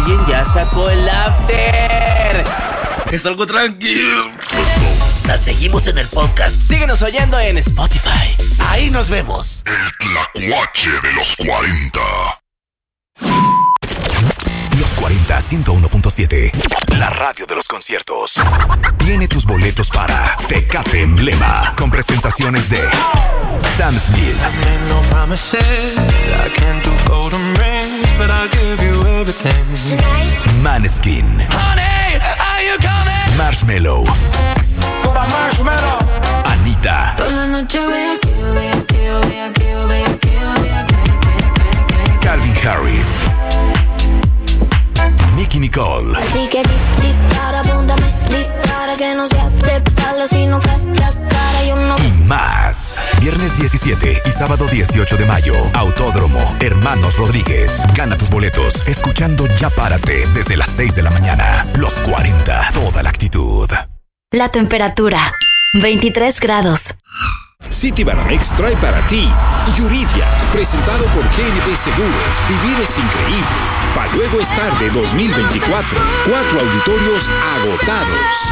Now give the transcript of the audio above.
alguien ya sacó el after. Es algo tranquilo. La seguimos en el podcast. Síguenos oyendo en Spotify. Ahí nos vemos. El tlacuache de los 40. Los 40 101.7. La radio de los conciertos. Tiene tus boletos para Tecate Emblema, con presentaciones de Sam Smith, Maneskin, Marshmello, Anita, Calvin Harris, Nicki Nicole. Así que dispara, apúntame, dispara, que no sea de palo, sino que la cara yo no. Y más. Viernes 17 y sábado 18 de mayo. Autódromo Hermanos Rodríguez. Gana tus boletos escuchando Ya Párate desde las 6 de la mañana. Los 40. Toda la actitud. La temperatura, 23 grados. Citibanamex trae para ti Yuridia, presentado por GNP Seguros. Vivir es increíble. Pa' luego es tarde 2024. 4 auditorios agotados.